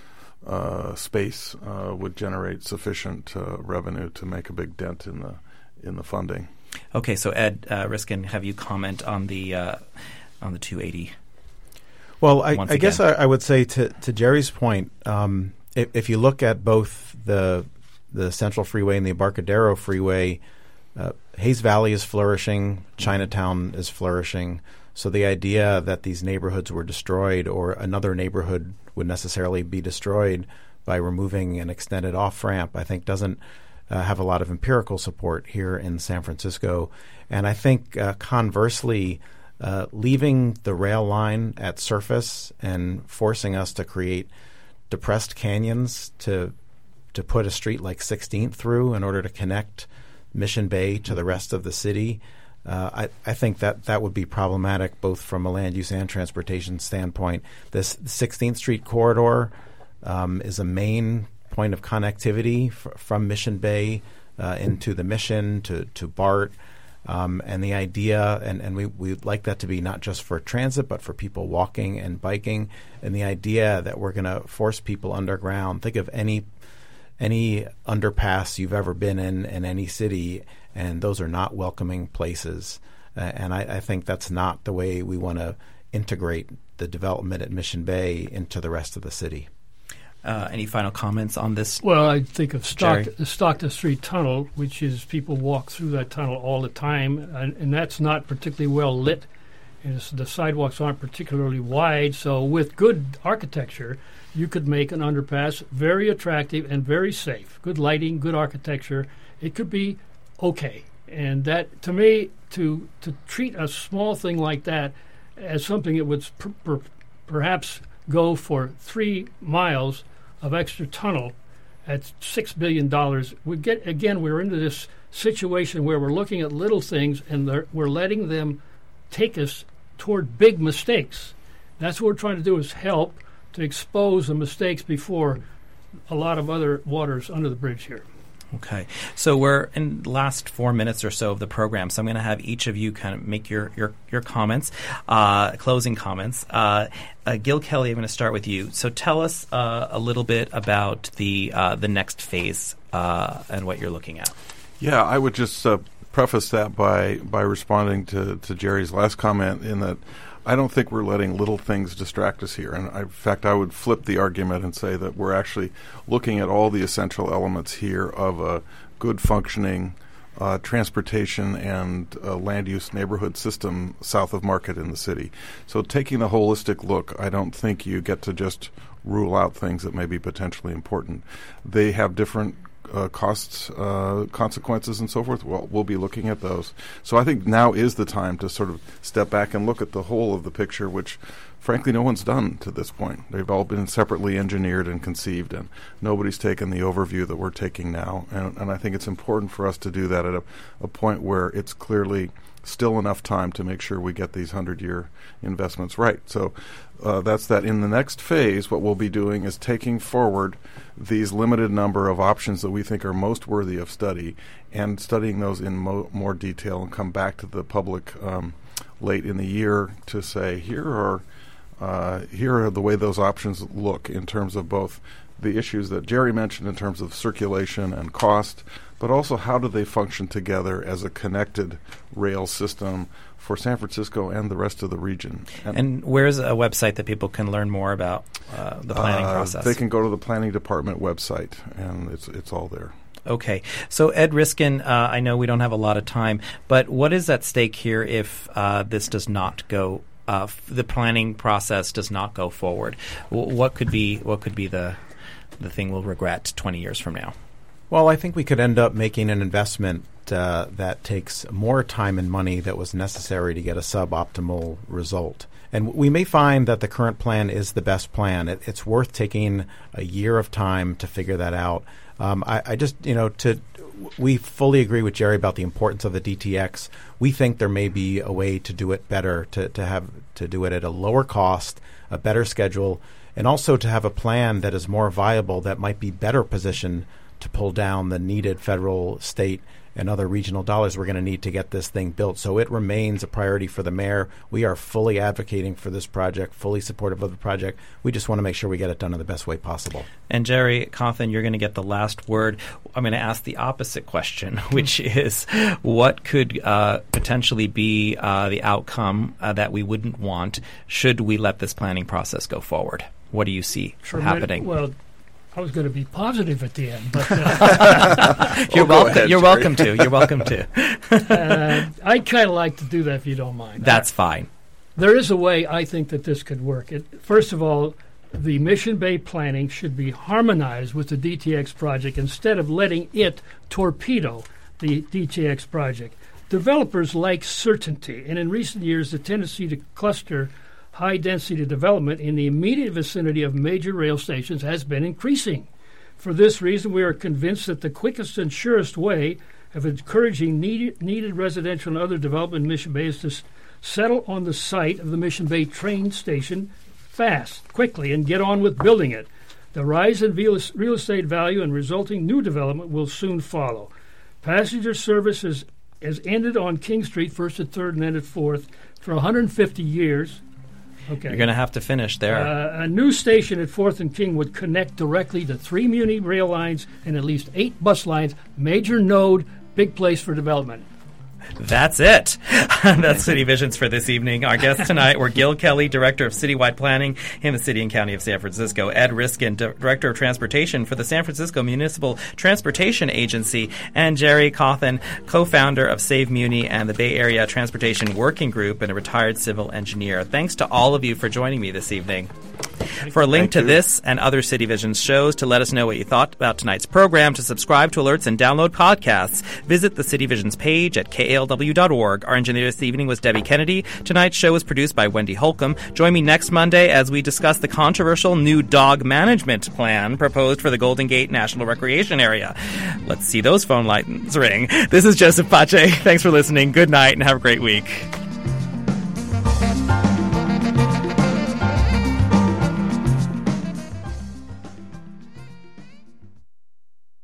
space would generate sufficient revenue to make a big dent in the funding. Okay, so Ed Riskin, have you comment on the 280? Well, I guess I would say to Jerry's point, if you look at both the Central Freeway and the Embarcadero Freeway, Hayes Valley is flourishing, Chinatown is flourishing. So the idea that these neighborhoods were destroyed or another neighborhood would necessarily be destroyed by removing an extended off-ramp, I think doesn't have a lot of empirical support here in San Francisco. And I think conversely, leaving the rail line at surface and forcing us to create depressed canyons to put a street like 16th through in order to connect Mission Bay to the rest of the city, I think that would be problematic both from a land use and transportation standpoint. This 16th Street corridor is a main point of connectivity from Mission Bay into the Mission to BART. And the idea, and we'd like that to be not just for transit, but for people walking and biking. And the idea that we're going to force people underground. Think of any underpass you've ever been in any city, and those are not welcoming places. And I think that's not the way we want to integrate the development at Mission Bay into the rest of the city. Any final comments on this? Well, I think of the Stockton Street Tunnel, which is people walk through that tunnel all the time, and that's not particularly well lit. And the sidewalks aren't particularly wide, so with good architecture, you could make an underpass very attractive and very safe. Good lighting, good architecture. It could be okay. And that, to me, to treat a small thing like that as something that would perhaps go for 3 miles of extra tunnel at $6 billion, we're into this situation where we're looking at little things and we're letting them take us toward big mistakes. That's what we're trying to do, is help to expose the mistakes before a lot of other waters under the bridge here. Okay. So we're in the last 4 minutes or so of the program, so I'm going to have each of you kind of make your comments, closing comments. Gil Kelly, I'm going to start with you. So tell us a little bit about the next phase and what you're looking at. Yeah, I would just preface that by responding to Jerry's last comment in that I don't think we're letting little things distract us here. And in fact, I would flip the argument and say that we're actually looking at all the essential elements here of a good functioning transportation and land use neighborhood system south of Market in the city. So taking the holistic look, I don't think you get to just rule out things that may be potentially important. They have different costs, consequences, and so forth. Well, we'll be looking at those. So I think now is the time to sort of step back and look at the whole of the picture, which frankly no one's done to this point. They've all been separately engineered and conceived, and nobody's taken the overview that we're taking now. And I think it's important for us to do that at a point where it's clearly still enough time to make sure we get these 100-year investments right. So that's that. In the next phase, what we'll be doing is taking forward these limited number of options that we think are most worthy of study and studying those in more detail and come back to the public late in the year to say, here are the way those options look in terms of both the issues that Jerry mentioned in terms of circulation and cost, but also how do they function together as a connected rail system for San Francisco and the rest of the region. And where's a website that people can learn more about the planning process? They can go to the planning department website, and it's all there. Okay. So, Ed Riskin, I know we don't have a lot of time, but what is at stake here if this does not go, the planning process does not go forward? What could be the thing we'll regret 20 years from now? Well, I think we could end up making an investment that takes more time and money that was necessary to get a suboptimal result. And we may find that the current plan is the best plan. It's worth taking a year of time to figure that out. We fully agree with Jerry about the importance of the DTX. We think there may be a way to do it better, to do it at a lower cost, a better schedule, and also to have a plan that is more viable, that might be better positioned to pull down the needed federal, state, and other regional dollars we're going to need to get this thing built. So it remains a priority for the mayor. We are fully advocating for this project, fully supportive of the project. We just want to make sure we get it done in the best way possible. And Jerry Cawthon, you're going to get the last word. I'm going to ask the opposite question, which is what could potentially be the outcome that we wouldn't want should we let this planning process go forward? What do you see happening? Well, I was going to be positive at the end, but you're welcome. You're welcome to. You're welcome to. I kind of like to do that if you don't mind. That's fine. There is a way I think that this could work. First of all, the Mission Bay planning should be harmonized with the DTX project instead of letting it torpedo the DTX project. Developers like certainty, and in recent years, the tendency to cluster high-density development in the immediate vicinity of major rail stations has been increasing. For this reason, we are convinced that the quickest and surest way of encouraging needed residential and other development in Mission Bay is to settle on the site of the Mission Bay train station fast, quickly, and get on with building it. The rise in real estate value and resulting new development will soon follow. Passenger service has ended on King Street, 1st and 3rd, and then at 4th, for 150 years. Okay. You're going to have to finish there. A new station at 4th and King would connect directly to 3 Muni rail lines and at least 8 bus lines. Major node, big place for development. That's it. That's City Visions for this evening. Our guests tonight were Gil Kelly, Director of Citywide Planning in the City and County of San Francisco, Ed Riskin, Director of Transportation for the San Francisco Municipal Transportation Agency, and Jerry Cawthon, co-founder of Save Muni and the Bay Area Transportation Working Group and a retired civil engineer. Thanks to all of you for joining me this evening. For a link to this and other City Visions shows, to let us know what you thought about tonight's program, to subscribe to alerts and download podcasts, visit the City Visions page at KALW.org. Our engineer this evening was Debbie Kennedy. Tonight's show was produced by Wendy Holcomb. Join me next Monday as we discuss the controversial new dog management plan proposed for the Golden Gate National Recreation Area. Let's see those phone lines ring. This is Joseph Pace. Thanks for listening. Good night and have a great week.